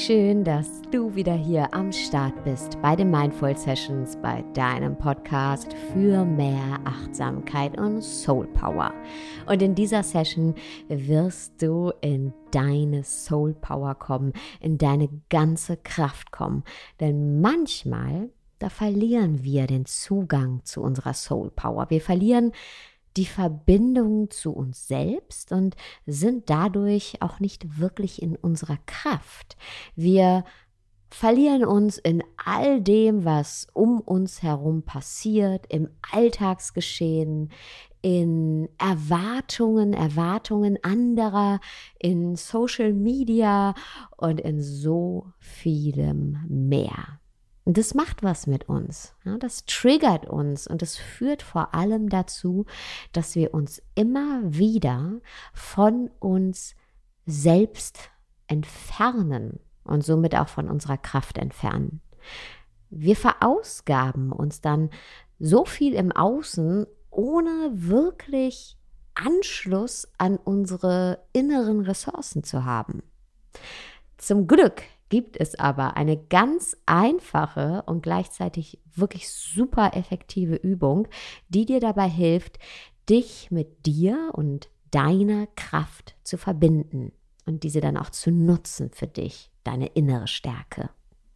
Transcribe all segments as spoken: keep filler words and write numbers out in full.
schön, dass du wieder hier am Start bist bei den Mindful Sessions, bei deinem Podcast für mehr Achtsamkeit und Soul Power. Und in dieser Session wirst du in deine Soul Power kommen, in deine ganze Kraft kommen. Denn manchmal, da verlieren wir den Zugang zu unserer Soul Power. Wir verlieren die Verbindung zu uns selbst und sind dadurch auch nicht wirklich in unserer Kraft. Wir verlieren uns in all dem, was um uns herum passiert, im Alltagsgeschehen, in Erwartungen, Erwartungen anderer, in Social Media und in so vielem mehr. Und das macht was mit uns, ja, das triggert uns und es führt vor allem dazu, dass wir uns immer wieder von uns selbst entfernen und somit auch von unserer Kraft entfernen. Wir verausgaben uns dann so viel im Außen, ohne wirklich Anschluss an unsere inneren Ressourcen zu haben. Zum Glück gibt es aber eine ganz einfache und gleichzeitig wirklich super effektive Übung, die dir dabei hilft, dich mit dir und deiner Kraft zu verbinden und diese dann auch zu nutzen für dich, deine innere Stärke.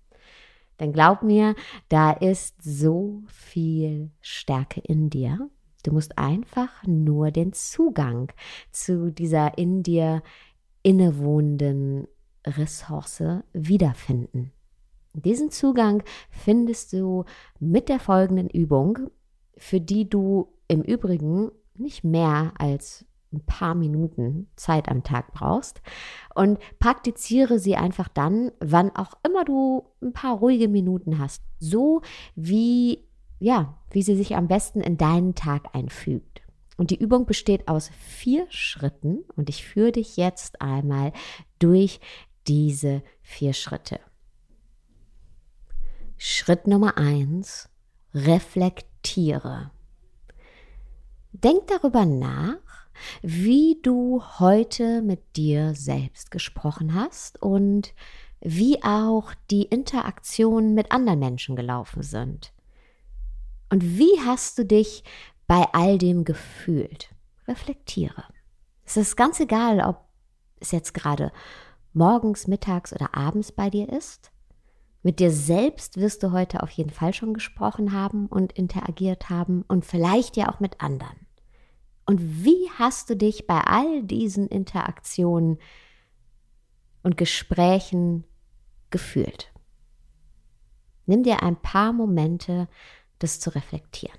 Denn glaub mir, da ist so viel Stärke in dir. Du musst einfach nur den Zugang zu dieser in dir innewohnenden Ressource wiederfinden. Diesen Zugang findest du mit der folgenden Übung, für die du im Übrigen nicht mehr als ein paar Minuten Zeit am Tag brauchst, und praktiziere sie einfach dann, wann auch immer du ein paar ruhige Minuten hast, so wie, ja, wie sie sich am besten in deinen Tag einfügt. Und die Übung besteht aus vier Schritten und ich führe dich jetzt einmal durch diese vier Schritte. Schritt Nummer eins, reflektiere. Denk darüber nach, wie du heute mit dir selbst gesprochen hast und wie auch die Interaktionen mit anderen Menschen gelaufen sind. Und wie hast du dich bei all dem gefühlt? Reflektiere. Es ist ganz egal, ob es jetzt gerade morgens, mittags oder abends bei dir ist. Mit dir selbst wirst du heute auf jeden Fall schon gesprochen haben und interagiert haben und vielleicht ja auch mit anderen. Und wie hast du dich bei all diesen Interaktionen und Gesprächen gefühlt? Nimm dir ein paar Momente, das zu reflektieren.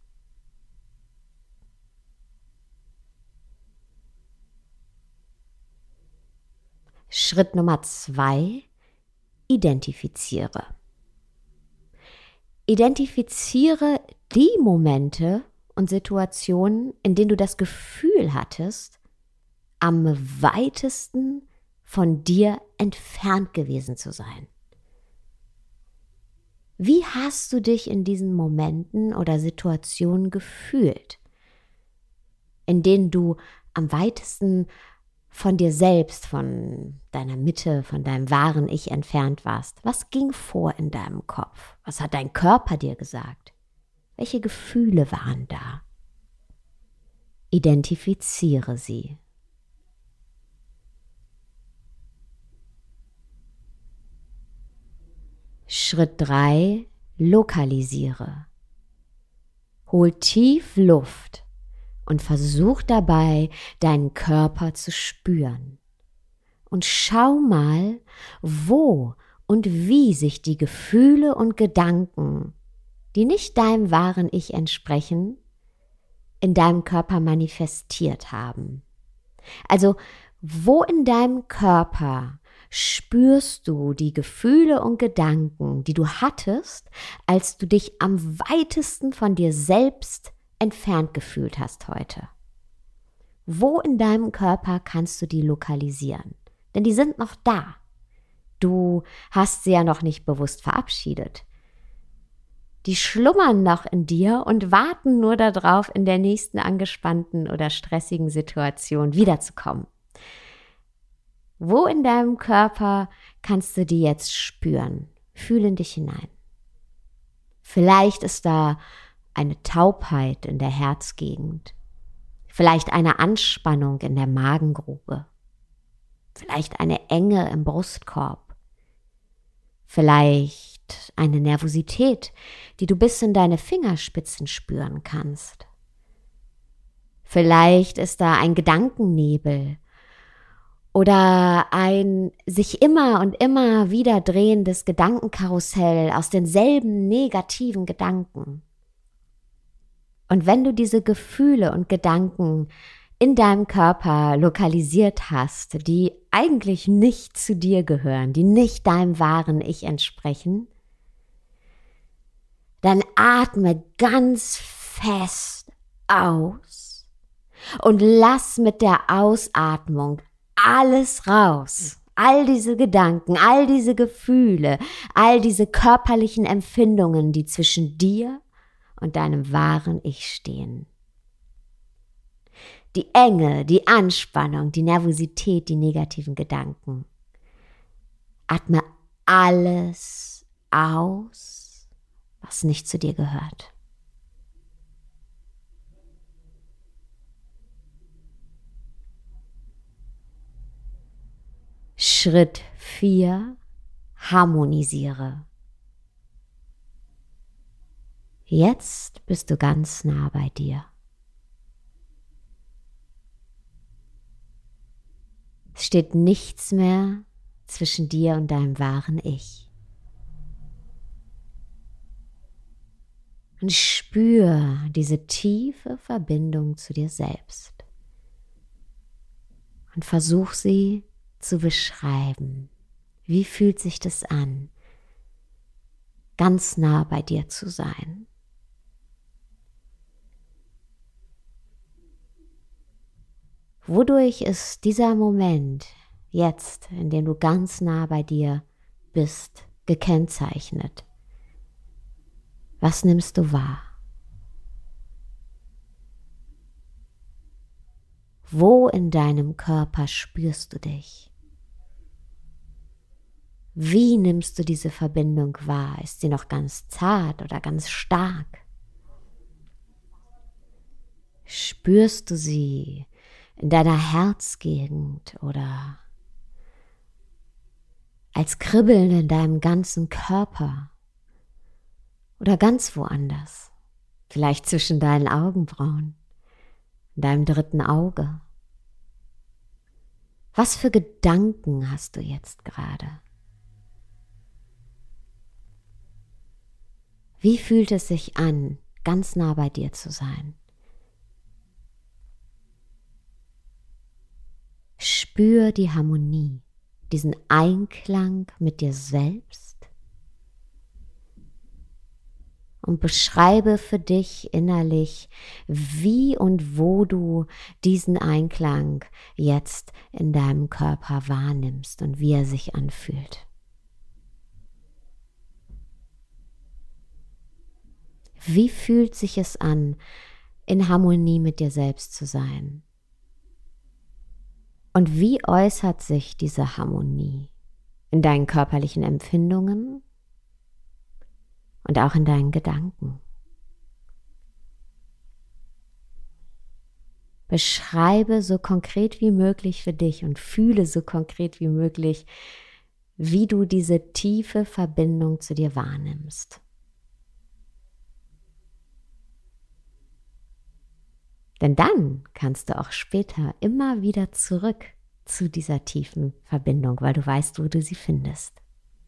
Schritt Nummer zwei, identifiziere. Identifiziere die Momente und Situationen, in denen du das Gefühl hattest, am weitesten von dir entfernt gewesen zu sein. Wie hast du dich in diesen Momenten oder Situationen gefühlt, in denen du am weitesten von dir selbst, von deiner Mitte, von deinem wahren Ich entfernt warst? Was ging vor in deinem Kopf? Was hat dein Körper dir gesagt? Welche Gefühle waren da? Identifiziere sie. Schritt drei, lokalisiere. Hol tief Luft und versuch dabei, deinen Körper zu spüren. Und schau mal, wo und wie sich die Gefühle und Gedanken, die nicht deinem wahren Ich entsprechen, in deinem Körper manifestiert haben. Also, wo in deinem Körper spürst du die Gefühle und Gedanken, die du hattest, als du dich am weitesten von dir selbst entfernt gefühlt hast heute? Wo in deinem Körper kannst du die lokalisieren? Denn die sind noch da. Du hast sie ja noch nicht bewusst verabschiedet. Die schlummern noch in dir und warten nur darauf, in der nächsten angespannten oder stressigen Situation wiederzukommen. Wo in deinem Körper kannst du die jetzt spüren? Fühl in dich hinein. Vielleicht ist da eine Taubheit in der Herzgegend. Vielleicht eine Anspannung in der Magengrube. Vielleicht eine Enge im Brustkorb. Vielleicht eine Nervosität, die du bis in deine Fingerspitzen spüren kannst. Vielleicht ist da ein Gedankennebel oder ein sich immer und immer wieder drehendes Gedankenkarussell aus denselben negativen Gedanken. Und wenn du diese Gefühle und Gedanken in deinem Körper lokalisiert hast, die eigentlich nicht zu dir gehören, die nicht deinem wahren Ich entsprechen, dann atme ganz fest aus und lass mit der Ausatmung alles raus. All diese Gedanken, all diese Gefühle, all diese körperlichen Empfindungen, die zwischen dir und deinem wahren Ich stehen. Die Enge, die Anspannung, die Nervosität, die negativen Gedanken. Atme alles aus, was nicht zu dir gehört. Schritt vier. Harmonisiere. Jetzt bist du ganz nah bei dir. Es steht nichts mehr zwischen dir und deinem wahren Ich. Und spür diese tiefe Verbindung zu dir selbst. Und versuch sie zu beschreiben. Wie fühlt sich das an, ganz nah bei dir zu sein? Wodurch ist dieser Moment jetzt, in dem du ganz nah bei dir bist, gekennzeichnet? Was nimmst du wahr? Wo in deinem Körper spürst du dich? Wie nimmst du diese Verbindung wahr? Ist sie noch ganz zart oder ganz stark? Spürst du sie in deiner Herzgegend oder als Kribbeln in deinem ganzen Körper oder ganz woanders? Vielleicht zwischen deinen Augenbrauen, in deinem dritten Auge. Was für Gedanken hast du jetzt gerade? Wie fühlt es sich an, ganz nah bei dir zu sein? Spür die Harmonie, diesen Einklang mit dir selbst und beschreibe für dich innerlich, wie und wo du diesen Einklang jetzt in deinem Körper wahrnimmst und wie er sich anfühlt. Wie fühlt sich es an, in Harmonie mit dir selbst zu sein? Und wie äußert sich diese Harmonie in deinen körperlichen Empfindungen und auch in deinen Gedanken? Beschreibe so konkret wie möglich für dich und fühle so konkret wie möglich, wie du diese tiefe Verbindung zu dir wahrnimmst. Denn dann kannst du auch später immer wieder zurück zu dieser tiefen Verbindung, weil du weißt, wo du sie findest.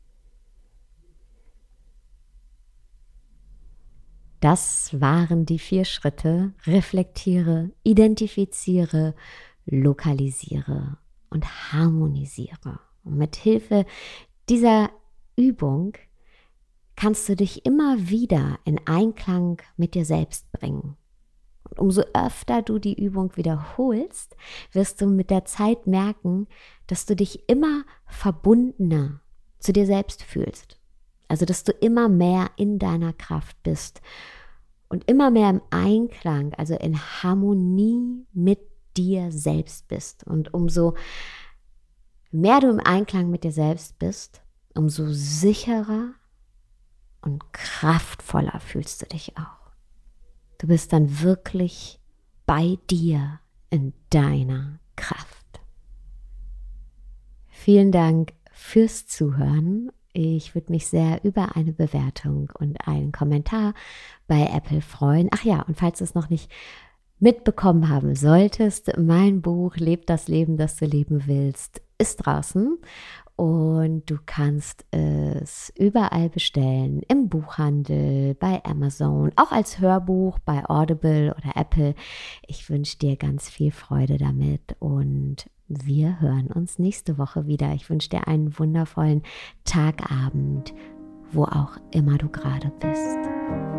Das waren die vier Schritte. Reflektiere, identifiziere, lokalisiere und harmonisiere. Und mit Hilfe dieser Übung kannst du dich immer wieder in Einklang mit dir selbst bringen. Und umso öfter du die Übung wiederholst, wirst du mit der Zeit merken, dass du dich immer verbundener zu dir selbst fühlst. Also, dass du immer mehr in deiner Kraft bist und immer mehr im Einklang, also in Harmonie mit dir selbst bist. Und umso mehr du im Einklang mit dir selbst bist, umso sicherer und kraftvoller fühlst du dich auch. Du bist dann wirklich bei dir in deiner Kraft. Vielen Dank fürs Zuhören. Ich würde mich sehr über eine Bewertung und einen Kommentar bei Apple freuen. Ach ja, und falls du es noch nicht mitbekommen haben solltest, mein Buch Leb das Leben, das du leben willst, ist draußen und du kannst es überall bestellen, im Buchhandel, bei Amazon, auch als Hörbuch bei Audible oder Apple. Ich wünsche dir ganz viel Freude damit und wir hören uns nächste Woche wieder. Ich wünsche dir einen wundervollen Tagabend, wo auch immer du gerade bist.